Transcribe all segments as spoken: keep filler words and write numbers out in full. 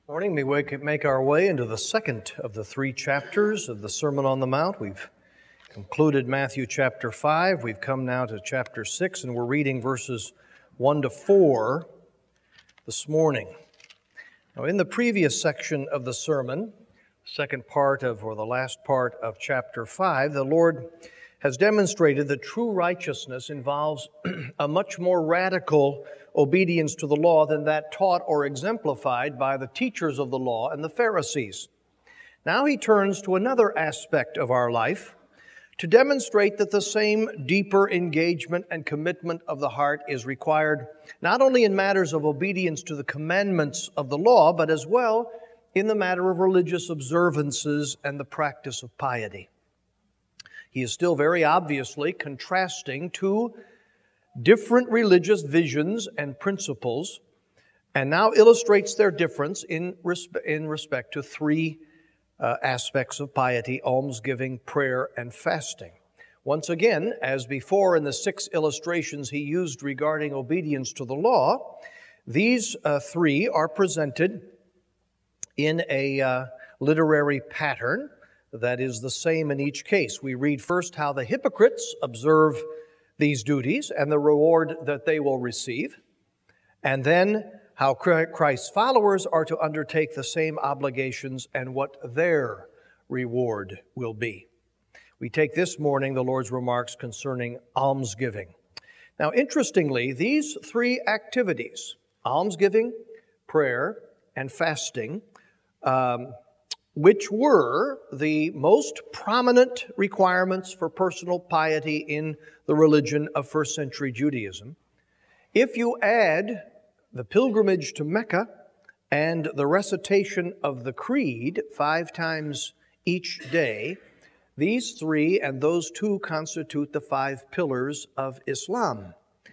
Morning, we wake, make our way into the second of the three chapters of the Sermon on the Mount. We've concluded Matthew chapter five. We've come now to chapter six, and we're reading verses one to four this morning. Now, in the previous section of the sermon, second part of, or the last part of chapter five, the Lord has demonstrated that true righteousness involves a much more radical obedience to the law than that taught or exemplified by the teachers of the law and the Pharisees. Now he turns to another aspect of our life to demonstrate that the same deeper engagement and commitment of the heart is required not only in matters of obedience to the commandments of the law, but as well in the matter of religious observances and the practice of piety. He is still very obviously contrasting two different religious visions and principles, and now illustrates their difference in, respe- in respect to three uh, aspects of piety: almsgiving, prayer, and fasting. Once again, as before in the six illustrations he used regarding obedience to the law, these uh, three are presented in a uh, literary pattern that is the same in each case. We read first how the hypocrites observe these duties and the reward that they will receive, and then how Christ's followers are to undertake the same obligations and what their reward will be. We take this morning the Lord's remarks concerning almsgiving. Now, interestingly, these three activities, almsgiving, prayer, and fasting, um, which were the most prominent requirements for personal piety in the religion of first century Judaism. If you add the pilgrimage to Mecca and the recitation of the Creed five times each day, these three and those two constitute the five pillars of Islam.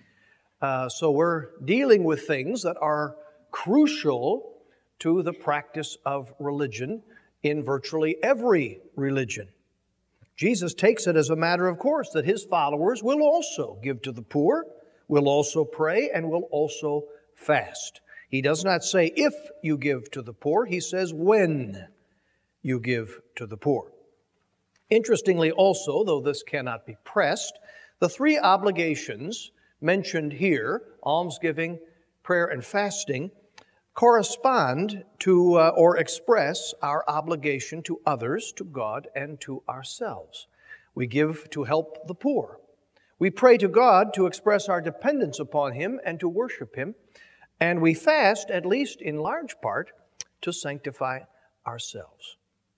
Uh, so we're dealing with things that are crucial to the practice of religion in virtually every religion. Jesus takes it as a matter of course that his followers will also give to the poor, will also pray, and will also fast. He does not say if you give to the poor, he says when you give to the poor. Interestingly also, though this cannot be pressed, the three obligations mentioned here, almsgiving, prayer, and fasting, correspond to uh, or express our obligation to others, to God, and to ourselves. We give to help the poor. We pray to God to express our dependence upon Him and to worship Him. And we fast, at least in large part, to sanctify ourselves.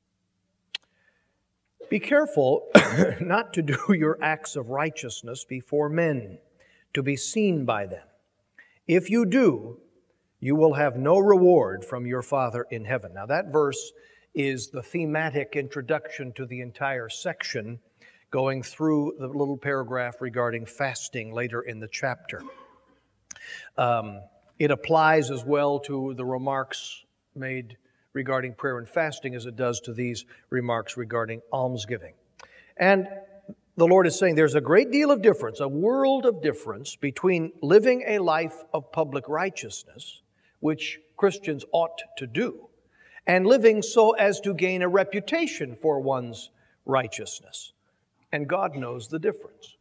Be careful not to do your acts of righteousness before men, to be seen by them. If you do, you will have no reward from your Father in heaven. Now that verse is the thematic introduction to the entire section, going through the little paragraph regarding fasting later in the chapter. Um, it applies as well to the remarks made regarding prayer and fasting as it does to these remarks regarding almsgiving. And the Lord is saying there's a great deal of difference, a world of difference between living a life of public righteousness, which Christians ought to do, and living so as to gain a reputation for one's righteousness. And God knows the difference.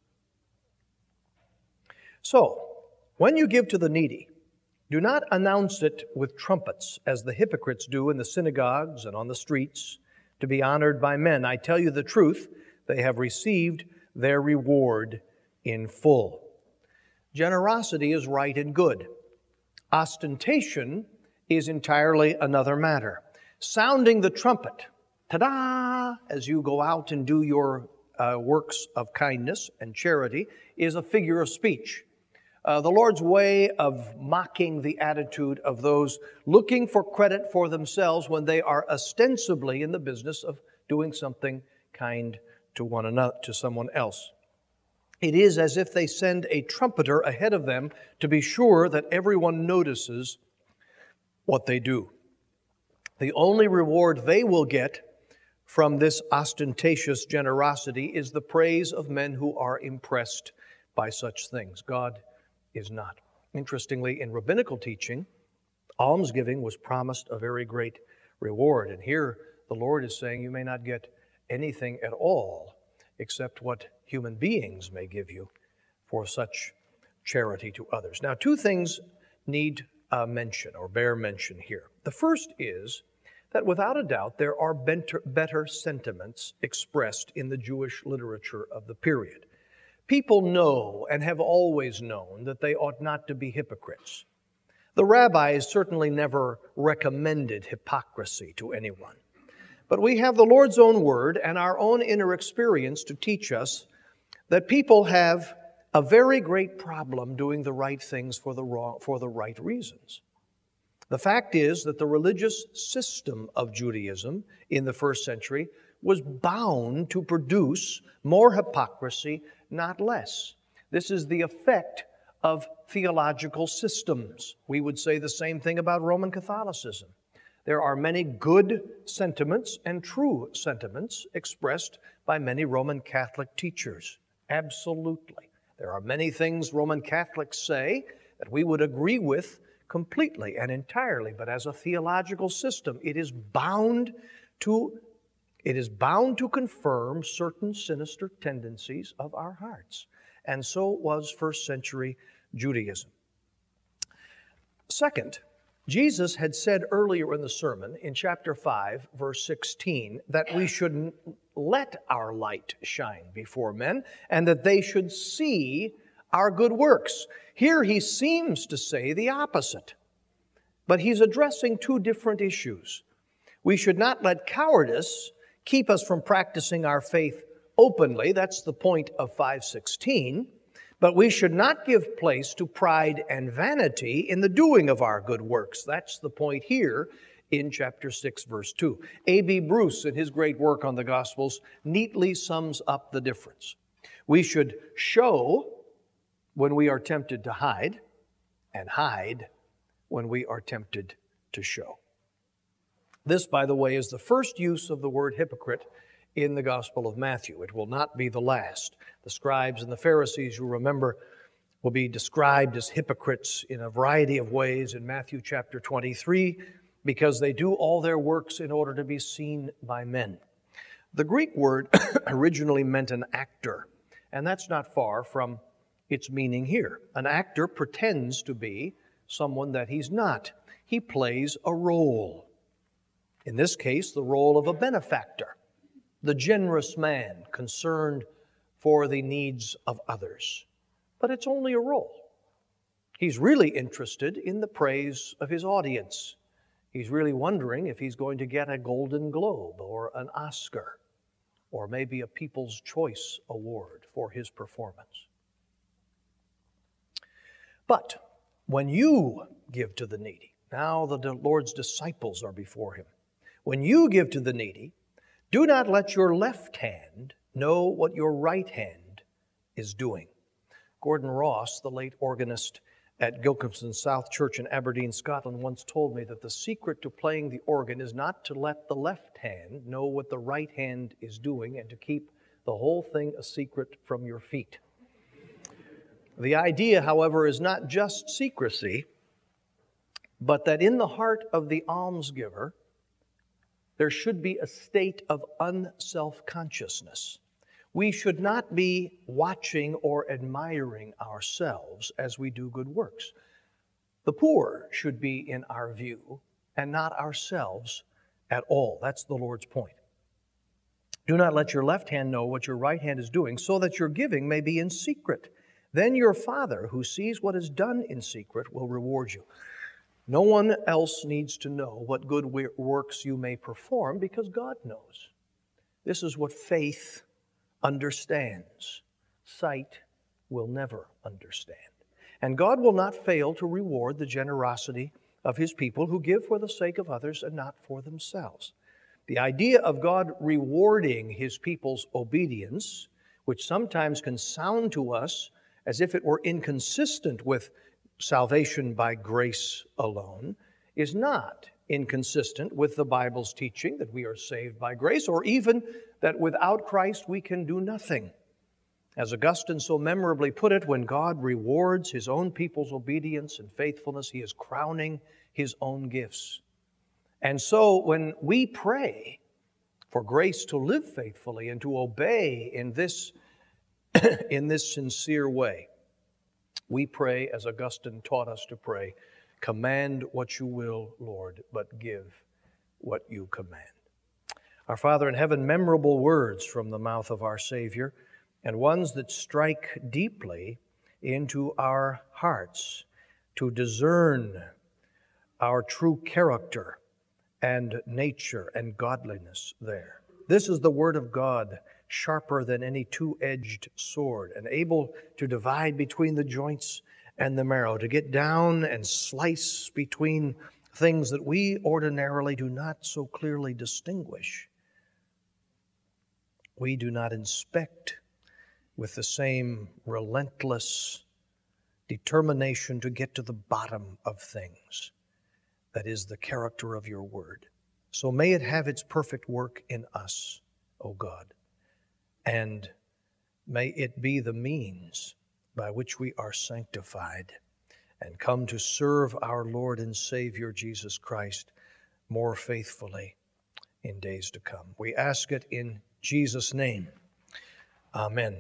So, when you give to the needy, do not announce it with trumpets, as the hypocrites do in the synagogues and on the streets, to be honored by men. I tell you the truth, they have received their reward in full. Generosity is right and good. Ostentation is entirely another matter. Sounding the trumpet, ta-da, as you go out and do your uh, works of kindness and charity, is a figure of speech. Uh, the Lord's way of mocking the attitude of those looking for credit for themselves when they are ostensibly in the business of doing something kind to one another, to someone else. It is as if they send a trumpeter ahead of them to be sure that everyone notices what they do. The only reward they will get from this ostentatious generosity is the praise of men who are impressed by such things. God is not. Interestingly, in rabbinical teaching, Almsgiving was promised a very great reward. And here the Lord is saying you may not get anything at all except what human beings may give you for such charity to others. Now, two things need uh, mention or bear mention here. The first is that without a doubt there are better, better sentiments expressed in the Jewish literature of the period. People know and have always known that they ought not to be hypocrites. The rabbis certainly never recommended hypocrisy to anyone. But we have the Lord's own word and our own inner experience to teach us that people have a very great problem doing the right things for the wrong, for the right reasons. The fact is that the religious system of Judaism in the first century was bound to produce more hypocrisy, not less. This is the effect of theological systems. We would say the same thing about Roman Catholicism. There are many good sentiments and true sentiments expressed by many Roman Catholic teachers. Absolutely. There are many things Roman Catholics say that we would agree with completely and entirely, but as a theological system, it is bound to, it is bound to confirm certain sinister tendencies of our hearts. And so was first century Judaism. Second, Jesus had said earlier in the sermon, in chapter five, verse sixteen, that we should let our light shine before men and that they should see our good works. Here he seems to say the opposite, but he's addressing two different issues. We should not let cowardice keep us from practicing our faith openly. That's the point of five sixteen. But we should not give place to pride and vanity in the doing of our good works. That's the point here in chapter six, verse two. A B Bruce, in his great work on the Gospels, neatly sums up the difference. We should show when we are tempted to hide, and hide when we are tempted to show. This, by the way, is the first use of the word hypocrite in the Gospel of Matthew. It will not be the last. The scribes and the Pharisees, you remember, will be described as hypocrites in a variety of ways in Matthew chapter twenty-three because they do all their works in order to be seen by men. The Greek word originally meant an actor, and that's not far from its meaning here. An actor pretends to be someone that he's not. He plays a role. In this case, the role of a benefactor, the generous man concerned for the needs of others. But it's only a role. He's really interested in the praise of his audience. He's really wondering if he's going to get a Golden Globe or an Oscar or maybe a People's Choice Award for his performance. But when you give to the needy, now the Lord's disciples are before him. When you give to the needy, do not let your left hand know what your right hand is doing. Gordon Ross, the late organist at Gilkison South Church in Aberdeen, Scotland, once told me that the secret to playing the organ is not to let the left hand know what the right hand is doing and to keep the whole thing a secret from your feet. The idea, however, is not just secrecy, but that in the heart of the almsgiver, there should be a state of unself-consciousness. We should not be watching or admiring ourselves as we do good works. The poor should be in our view and not ourselves at all. That's the Lord's point. Do not let your left hand know what your right hand is doing, so that your giving may be in secret. Then your Father, who sees what is done in secret, will reward you. No one else needs to know what good works you may perform because God knows. This is what faith understands. Sight will never understand. And God will not fail to reward the generosity of His people who give for the sake of others and not for themselves. The idea of God rewarding His people's obedience, which sometimes can sound to us as if it were inconsistent with salvation by grace alone, is not inconsistent with the Bible's teaching that we are saved by grace, or even that without Christ we can do nothing. As Augustine so memorably put it, when God rewards His own people's obedience and faithfulness, He is crowning His own gifts. And so when we pray for grace to live faithfully and to obey in this, in this sincere way, we pray, as Augustine taught us to pray, command what you will, Lord, but give what you command. Our Father in heaven, memorable words from the mouth of our Savior, and ones that strike deeply into our hearts to discern our true character and nature and godliness there. This is the Word of God, sharper than any two-edged sword, and able to divide between the joints and the marrow, to get down and slice between things that we ordinarily do not so clearly distinguish. We do not inspect with the same relentless determination to get to the bottom of things. That is the character of your Word. So may it have its perfect work in us, O God, and may it be the means by which we are sanctified and come to serve our Lord and Savior Jesus Christ more faithfully in days to come. We ask it in Jesus' name. Amen.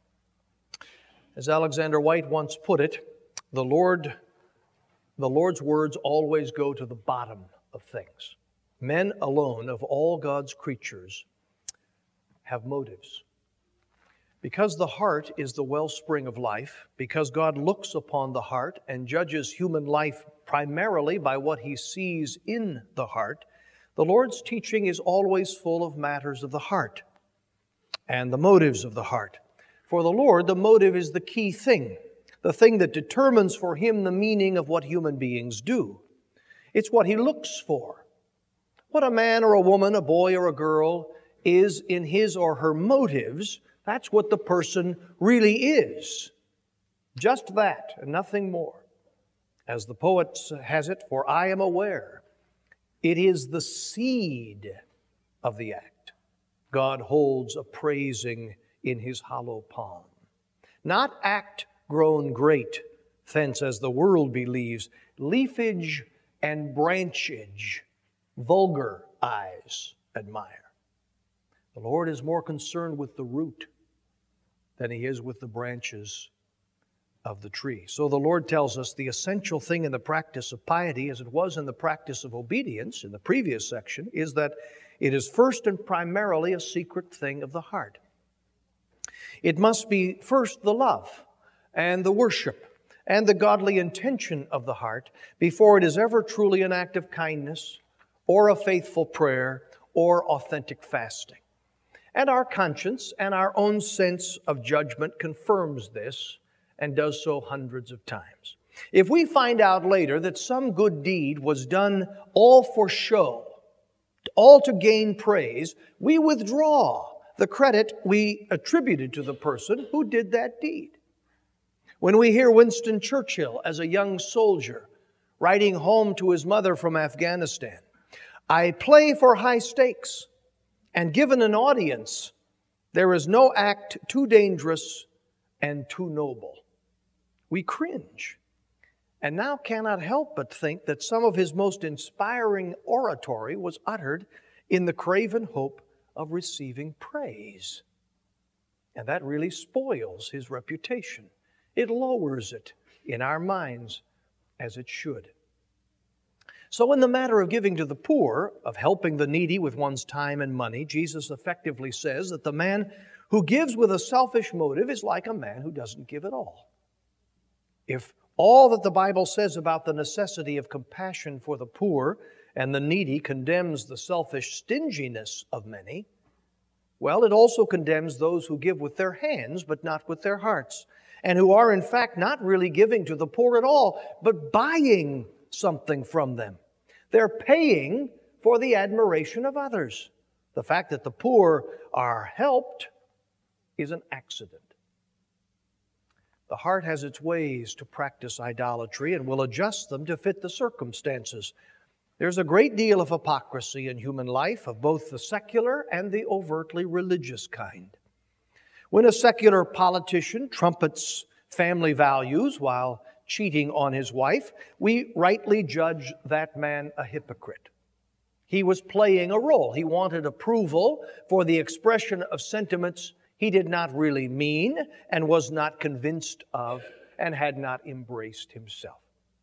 As Alexander White once put it, the Lord, the Lord's words always go to the bottom of things. Men alone of all God's creatures have motives. Because the heart is the wellspring of life, because God looks upon the heart and judges human life primarily by what He sees in the heart, the Lord's teaching is always full of matters of the heart and the motives of the heart. For the Lord, the motive is the key thing, the thing that determines for Him the meaning of what human beings do. It's what He looks for. What a man or a woman, a boy or a girl is in his or her motives, that's what the person really is. Just that, and nothing more. As the poet has it, for I am aware, it is the seed of the act God holds appraising in His hollow palm. Not act grown great, thence as the world believes, leafage and branchage, vulgar eyes admire. The Lord is more concerned with the root than He is with the branches of the tree. So the Lord tells us the essential thing in the practice of piety, as it was in the practice of obedience in the previous section, is that it is first and primarily a secret thing of the heart. It must be first the love and the worship and the godly intention of the heart before it is ever truly an act of kindness or a faithful prayer or authentic fasting. And our conscience and our own sense of judgment confirms this and does so hundreds of times. If we find out later that some good deed was done all for show, all to gain praise, we withdraw the credit we attributed to the person who did that deed. When we hear Winston Churchill, as a young soldier, writing home to his mother from Afghanistan, I play for high stakes, and given an audience, there is no act too dangerous and too noble. We cringe, and now cannot help but think that some of his most inspiring oratory was uttered in the craven hope of receiving praise. And that really spoils his reputation. It lowers it in our minds, as it should. So in the matter of giving to the poor, of helping the needy with one's time and money, Jesus effectively says that the man who gives with a selfish motive is like a man who doesn't give at all. If all that the Bible says about the necessity of compassion for the poor and the needy condemns the selfish stinginess of many, well, it also condemns those who give with their hands but not with their hearts, and who are in fact not really giving to the poor at all, but buying something from them. They're paying for the admiration of others. The fact that the poor are helped is an accident. The heart has its ways to practice idolatry and will adjust them to fit the circumstances. There's a great deal of hypocrisy in human life, of both the secular and the overtly religious kind. When a secular politician trumpets family values while cheating on his wife, we rightly judge that man a hypocrite. He was playing a role. He wanted approval for the expression of sentiments he did not really mean and was not convinced of and had not embraced himself.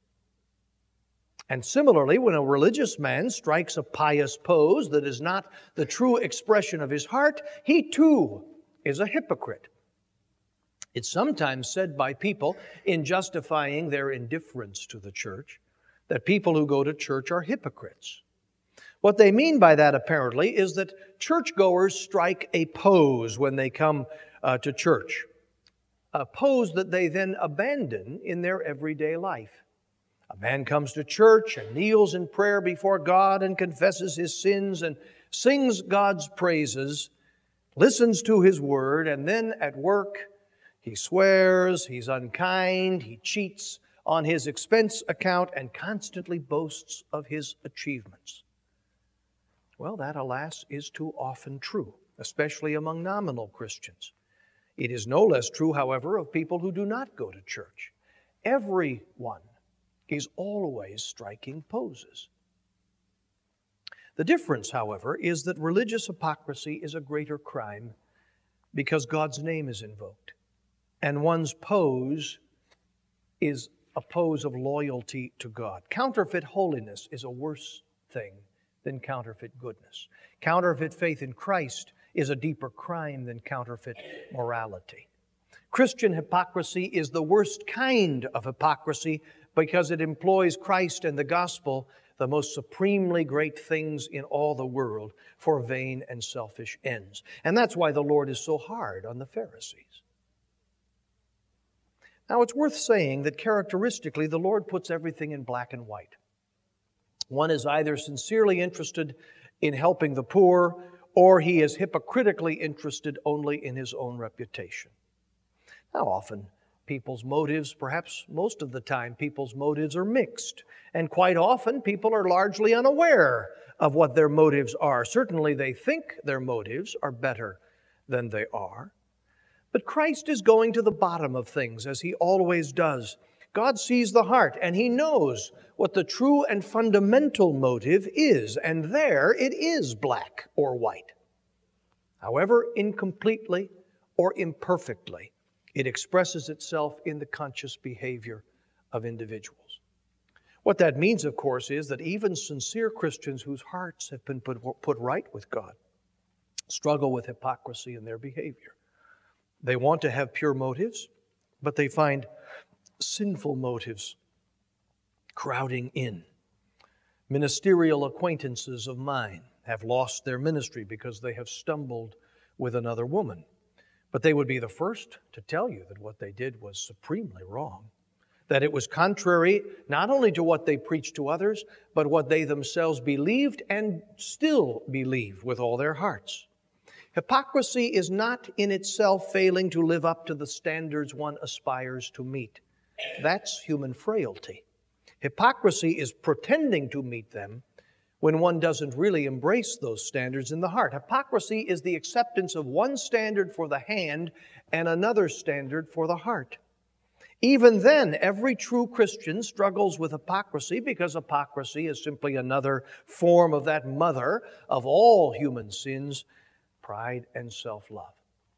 And similarly, when a religious man strikes a pious pose that is not the true expression of his heart, he too is a hypocrite. It's sometimes said by people in justifying their indifference to the church that people who go to church are hypocrites. What they mean by that, apparently, is that churchgoers strike a pose when they come uh, to church, a pose that they then abandon in their everyday life. A man comes to church and kneels in prayer before God and confesses his sins and sings God's praises, listens to His word, and then at work he swears, he's unkind, he cheats on his expense account, and constantly boasts of his achievements. Well, that, alas, is too often true, especially among nominal Christians. It is no less true, however, of people who do not go to church. Everyone is always striking poses. The difference, however, is that religious hypocrisy is a greater crime because God's name is invoked, and one's pose is a pose of loyalty to God. Counterfeit holiness is a worse thing than counterfeit goodness. Counterfeit faith in Christ is a deeper crime than counterfeit morality. Christian hypocrisy is the worst kind of hypocrisy because it employs Christ and the gospel, the most supremely great things in all the world, for vain and selfish ends. And that's why the Lord is so hard on the Pharisees. Now, it's worth saying that characteristically, the Lord puts everything in black and white. One is either sincerely interested in helping the poor, or he is hypocritically interested only in his own reputation. Now, often people's motives, perhaps most of the time, people's motives are mixed. And quite often, people are largely unaware of what their motives are. Certainly, they think their motives are better than they are. But Christ is going to the bottom of things, as He always does. God sees the heart, and He knows what the true and fundamental motive is, and there it is black or white. However incompletely or imperfectly, it expresses itself in the conscious behavior of individuals. What that means, of course, is that even sincere Christians whose hearts have been put, put right with God struggle with hypocrisy in their behavior. They want to have pure motives, but they find sinful motives crowding in. Ministerial acquaintances of mine have lost their ministry because they have stumbled with another woman. But they would be the first to tell you that what they did was supremely wrong, that it was contrary not only to what they preached to others, but what they themselves believed and still believe with all their hearts. Hypocrisy is not in itself failing to live up to the standards one aspires to meet. That's human frailty. Hypocrisy is pretending to meet them when one doesn't really embrace those standards in the heart. Hypocrisy is the acceptance of one standard for the hand and another standard for the heart. Even then, every true Christian struggles with hypocrisy because hypocrisy is simply another form of that mother of all human sins, pride and self-love.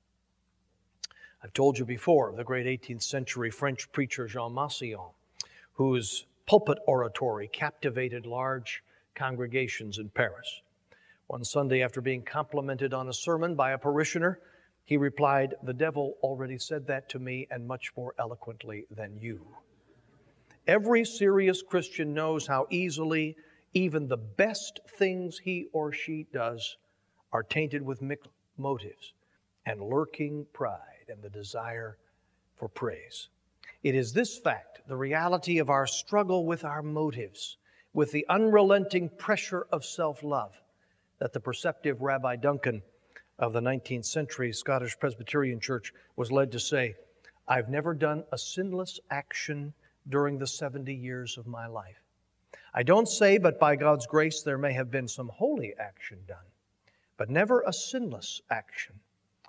I've told you before of the great eighteenth century French preacher Jean Massillon, whose pulpit oratory captivated large congregations in Paris. One Sunday, after being complimented on a sermon by a parishioner, he replied, "The devil already said that to me, and much more eloquently than you." Every serious Christian knows how easily even the best things he or she does are tainted with mixed motives and lurking pride and the desire for praise. It is this fact, the reality of our struggle with our motives, with the unrelenting pressure of self-love, that the perceptive Rabbi Duncan of the nineteenth century Scottish Presbyterian Church was led to say, "I've never done a sinless action during the seventy years of my life. I don't say, but by God's grace there may have been some holy action done, but never a sinless action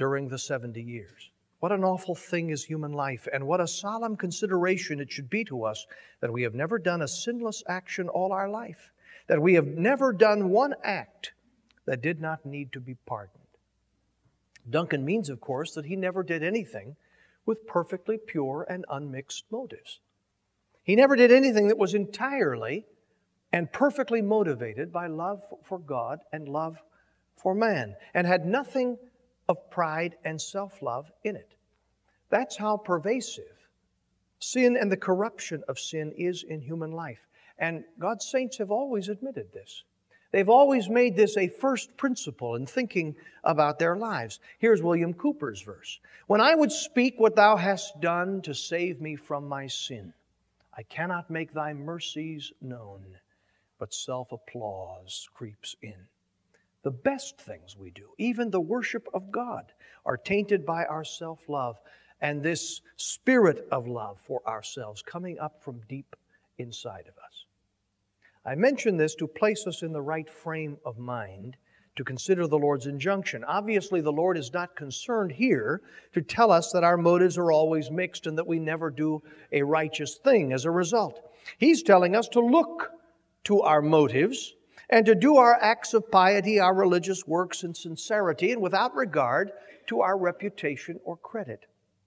during the seventy years. What an awful thing is human life, and what a solemn consideration it should be to us that we have never done a sinless action all our life, that we have never done one act that did not need to be pardoned. Duncan means, of course, that he never did anything with perfectly pure and unmixed motives. He never did anything that was entirely and perfectly motivated by love for God and love for man, and had nothing of pride and self-love in it. That's how pervasive sin and the corruption of sin is in human life. And God's saints have always admitted this. They've always made this a first principle in thinking about their lives. Here's William Cooper's verse. When I would speak what thou hast done to save me from my sin, I cannot make thy mercies known, but self-applause creeps in. The best things we do, even the worship of God, are tainted by our self-love and this spirit of love for ourselves coming up from deep inside of us. I mention this to place us in the right frame of mind to consider the Lord's injunction. Obviously, the Lord is not concerned here to tell us that our motives are always mixed and that we never do a righteous thing as a result. He's telling us to look to our motives and to do our acts of piety, our religious works in sincerity and without regard to our reputation or credit.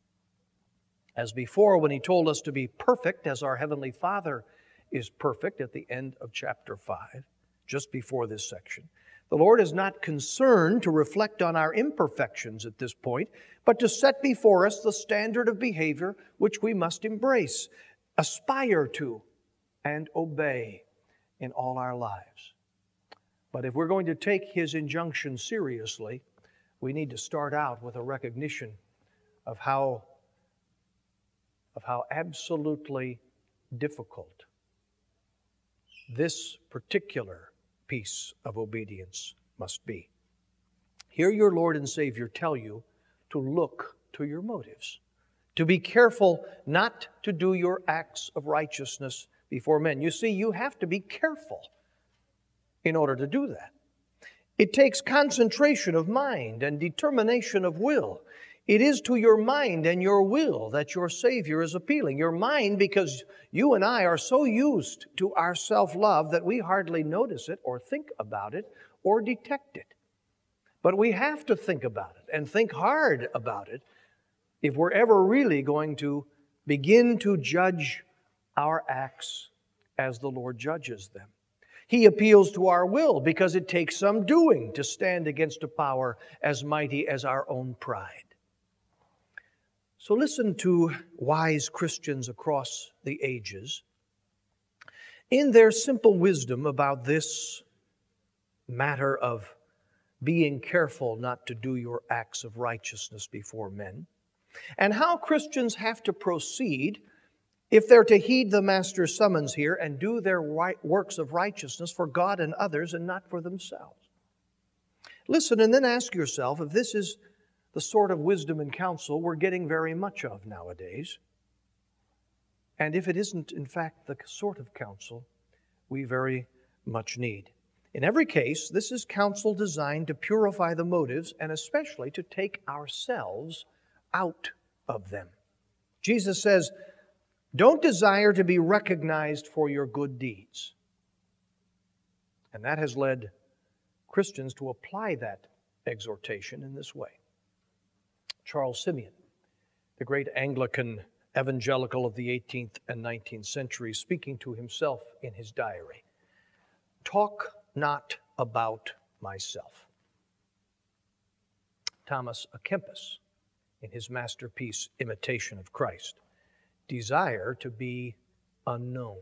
As before, when He told us to be perfect as our Heavenly Father is perfect at the end of chapter five, just before this section, the Lord is not concerned to reflect on our imperfections at this point, but to set before us the standard of behavior which we must embrace, aspire to, and obey in all our lives. But if we're going to take His injunction seriously, we need to start out with a recognition of how, of how absolutely difficult this particular piece of obedience must be. Here your Lord and Savior tell you to look to your motives, to be careful not to do your acts of righteousness before men. You see, you have to be careful in order to do that. It takes concentration of mind and determination of will. It is to your mind and your will that your Savior is appealing. Your mind, because you and I are so used to our self-love that we hardly notice it or think about it or detect it. But we have to think about it and think hard about it if we're ever really going to begin to judge our acts as the Lord judges them. He appeals to our will because it takes some doing to stand against a power as mighty as our own pride. So listen to wise Christians across the ages in their simple wisdom about this matter of being careful not to do your acts of righteousness before men, and how Christians have to proceed if they're to heed the Master's summons here and do their works of righteousness for God and others and not for themselves. Listen and then ask yourself if this is the sort of wisdom and counsel we're getting very much of nowadays, and if it isn't, in fact, the sort of counsel we very much need. In every case, this is counsel designed to purify the motives and especially to take ourselves out of them. Jesus says, don't desire to be recognized for your good deeds. And that has led Christians to apply that exhortation in this way. Charles Simeon, the great Anglican evangelical of the eighteenth and nineteenth centuries, speaking to himself in his diary, talk not about myself. Thomas à Kempis, in his masterpiece, Imitation of Christ, desire to be unknown.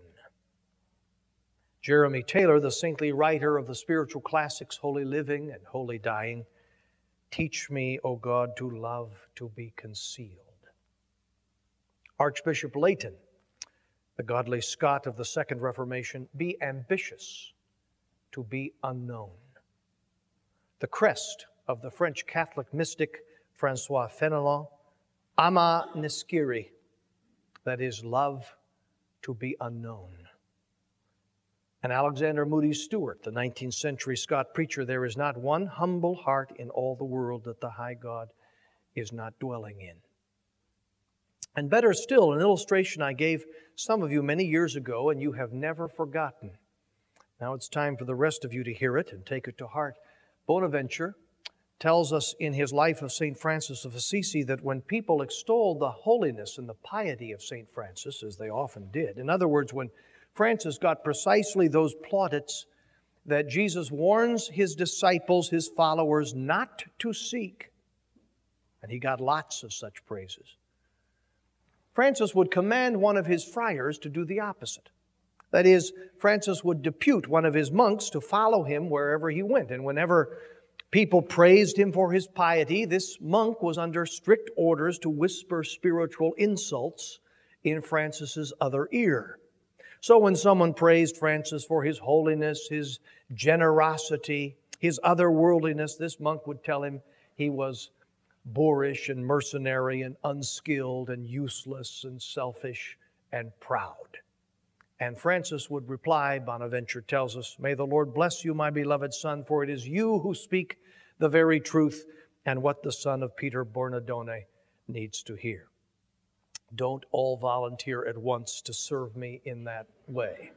Jeremy Taylor, the saintly writer of the spiritual classics, Holy Living and Holy Dying, teach me, O God, to love to be concealed. Archbishop Leighton, the godly Scot of the Second Reformation, be ambitious to be unknown. The crest of the French Catholic mystic François Fenelon, ama nescire, that is, love to be unknown. And Alexander Moody Stewart, the nineteenth century Scot preacher, there is not one humble heart in all the world that the high God is not dwelling in. And better still, an illustration I gave some of you many years ago, and you have never forgotten. Now it's time for the rest of you to hear it and take it to heart. Bonaventure tells us in his life of Saint Francis of Assisi that when people extolled the holiness and the piety of Saint Francis, as they often did, in other words, when Francis got precisely those plaudits that Jesus warns his disciples, his followers, not to seek, and he got lots of such praises, Francis would command one of his friars to do the opposite. That is, Francis would depute one of his monks to follow him wherever he went. And whenever people praised him for his piety, this monk was under strict orders to whisper spiritual insults in Francis's other ear. So when someone praised Francis for his holiness, his generosity, his otherworldliness, this monk would tell him he was boorish and mercenary and unskilled and useless and selfish and proud. And Francis would reply, Bonaventure tells us, "May the Lord bless you, my beloved son, for it is you who speak the very truth and what the son of Peter Bernardone needs to hear." Don't all volunteer at once to serve me in that way.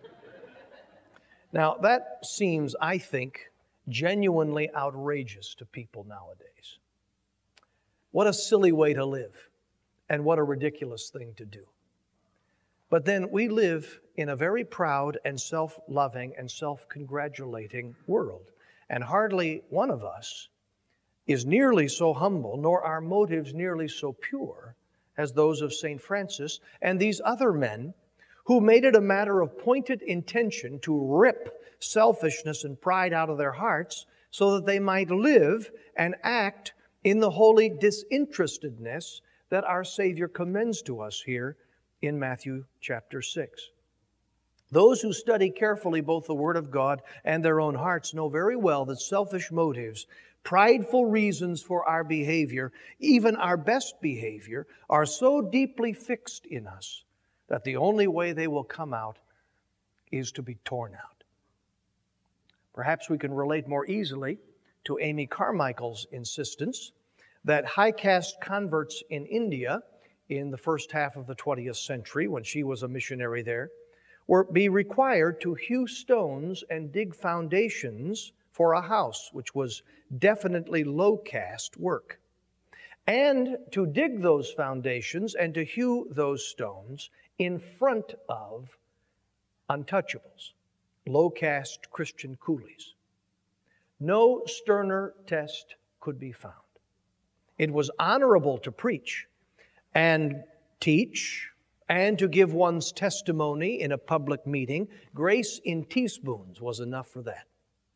Now, that seems, I think, genuinely outrageous to people nowadays. What a silly way to live, and what a ridiculous thing to do. But then we live in a very proud and self-loving and self-congratulating world. And hardly one of us is nearly so humble, nor our motives nearly so pure as those of Saint Francis and these other men who made it a matter of pointed intention to rip selfishness and pride out of their hearts so that they might live and act in the holy disinterestedness that our Savior commends to us here in Matthew chapter six. Those who study carefully both the Word of God and their own hearts know very well that selfish motives, prideful reasons for our behavior, even our best behavior, are so deeply fixed in us that the only way they will come out is to be torn out. Perhaps we can relate more easily to Amy Carmichael's insistence that high caste converts in India in the first half of the twentieth century, when she was a missionary there, were be required to hew stones and dig foundations for a house, which was definitely low caste work, and to dig those foundations and to hew those stones in front of untouchables, low caste Christian coolies. No sterner test could be found. It was honorable to preach and teach and to give one's testimony in a public meeting. Grace in teaspoons was enough for that.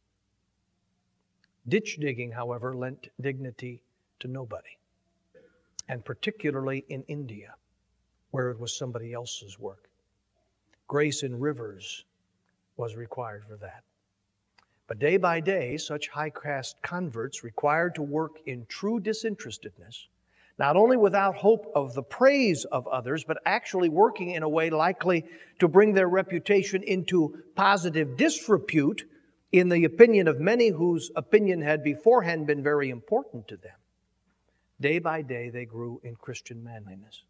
Ditch digging, however, lent dignity to nobody, and particularly in India, where it was somebody else's work. Grace in rivers was required for that. But day by day, such high caste converts required to work in true disinterestedness, not only without hope of the praise of others, but actually working in a way likely to bring their reputation into positive disrepute in the opinion of many whose opinion had beforehand been very important to them. Day by day, they grew in Christian manliness.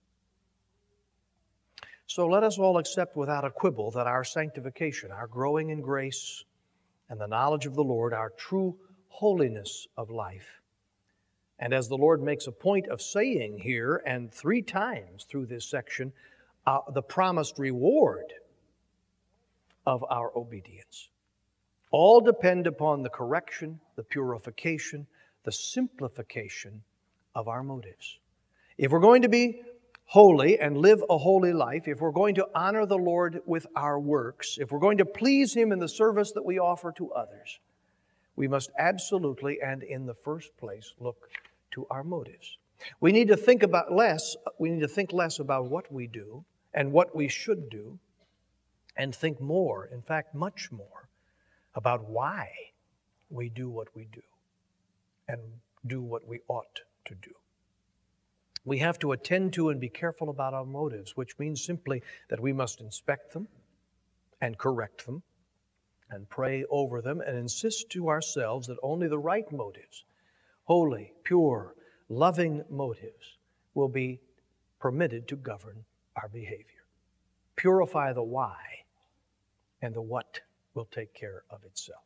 So let us all accept without a quibble that our sanctification, our growing in grace and the knowledge of the Lord, our true holiness of life, and as the Lord makes a point of saying here, and three times through this section, uh, the promised reward of our obedience, all depend upon the correction, the purification, the simplification of our motives. If we're going to be holy and live a holy life, if we're going to honor the Lord with our works, if we're going to please Him in the service that we offer to others, we must absolutely and in the first place look to our motives. We need to think about less, we need to think less about what we do and what we should do, and think more, in fact, much more, about why we do what we do and do what we ought to do. We have to attend to and be careful about our motives, which means simply that we must inspect them and correct them and pray over them and insist to ourselves that only the right motives, holy, pure, loving motives will be permitted to govern our behavior. Purify the why, and the what will take care of itself.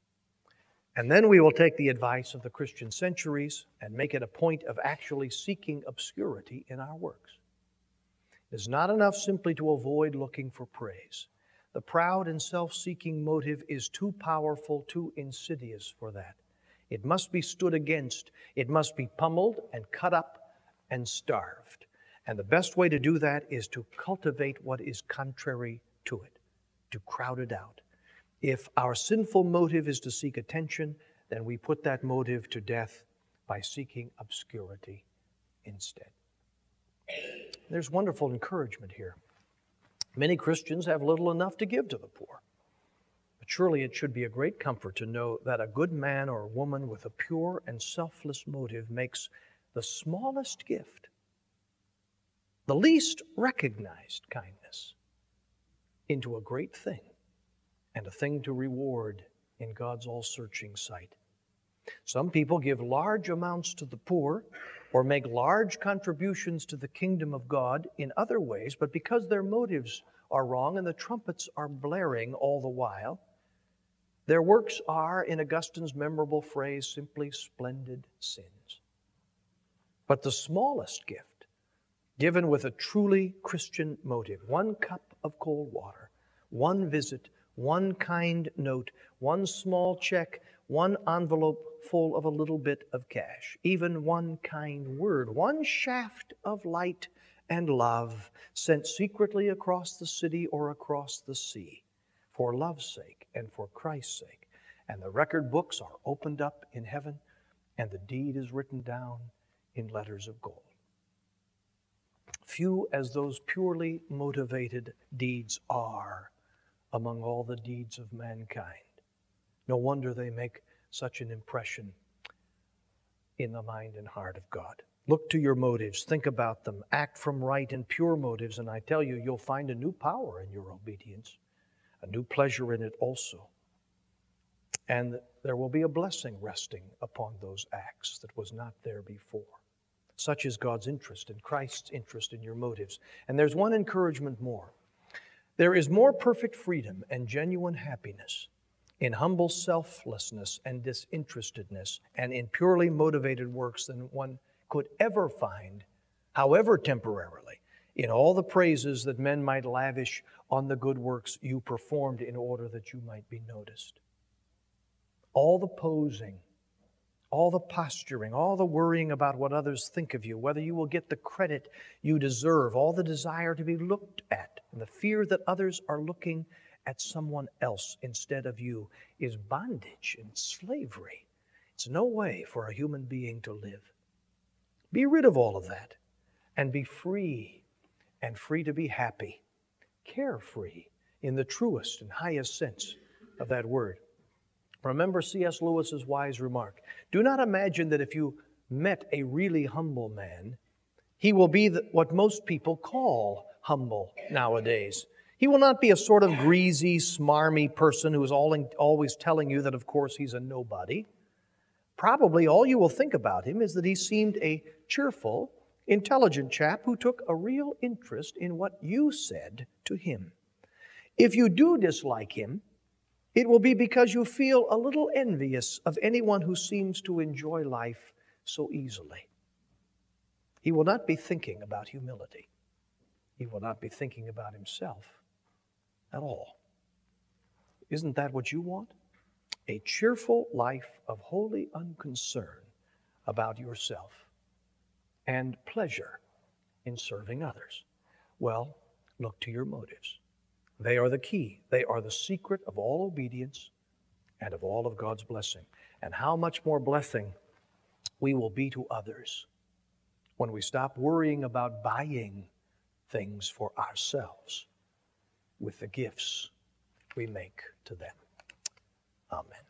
And then we will take the advice of the Christian centuries and make it a point of actually seeking obscurity in our works. It is not enough simply to avoid looking for praise. The proud and self-seeking motive is too powerful, too insidious for that. It must be stood against. It must be pummeled and cut up and starved. And the best way to do that is to cultivate what is contrary to it, to crowd it out. If our sinful motive is to seek attention, then we put that motive to death by seeking obscurity instead. There's wonderful encouragement here. Many Christians have little enough to give to the poor. But surely it should be a great comfort to know that a good man or woman with a pure and selfless motive makes the smallest gift, the least recognized kindness, into a great thing, and a thing to reward in God's all-searching sight. Some people give large amounts to the poor or make large contributions to the kingdom of God in other ways, but because their motives are wrong and the trumpets are blaring all the while, their works are, in Augustine's memorable phrase, simply splendid sins. But the smallest gift, given with a truly Christian motive, one cup of cold water, one visit, one kind note, one small check, one envelope full of a little bit of cash, even one kind word, one shaft of light and love sent secretly across the city or across the sea for love's sake and for Christ's sake. And the record books are opened up in heaven, and the deed is written down in letters of gold. Few as those purely motivated deeds are among all the deeds of mankind. No wonder they make such an impression in the mind and heart of God. Look to your motives, think about them, act from right and pure motives, and I tell you, you'll find a new power in your obedience, a new pleasure in it also. And there will be a blessing resting upon those acts that was not there before. Such is God's interest and Christ's interest in your motives. And there's one encouragement more. There is more perfect freedom and genuine happiness in humble selflessness and disinterestedness and in purely motivated works than one could ever find, however temporarily, in all the praises that men might lavish on the good works you performed in order that you might be noticed. All the posing, all the posturing, all the worrying about what others think of you, whether you will get the credit you deserve, all the desire to be looked at, and the fear that others are looking at someone else instead of you is bondage and slavery. It's no way for a human being to live. Be rid of all of that and be free, and free to be happy, carefree in the truest and highest sense of that word. Remember C S Lewis's wise remark. Do not imagine that if you met a really humble man, he will be the, what most people call humble nowadays. He will not be a sort of greasy, smarmy person who is all in, always telling you that, of course, he's a nobody. Probably all you will think about him is that he seemed a cheerful, intelligent chap who took a real interest in what you said to him. If you do dislike him, it will be because you feel a little envious of anyone who seems to enjoy life so easily. He will not be thinking about humility. He will not be thinking about himself at all. Isn't that what you want? A cheerful life of holy unconcern about yourself and pleasure in serving others. Well, look to your motives. They are the key. They are the secret of all obedience and of all of God's blessing. And how much more blessing we will be to others when we stop worrying about buying things for ourselves with the gifts we make to them. Amen.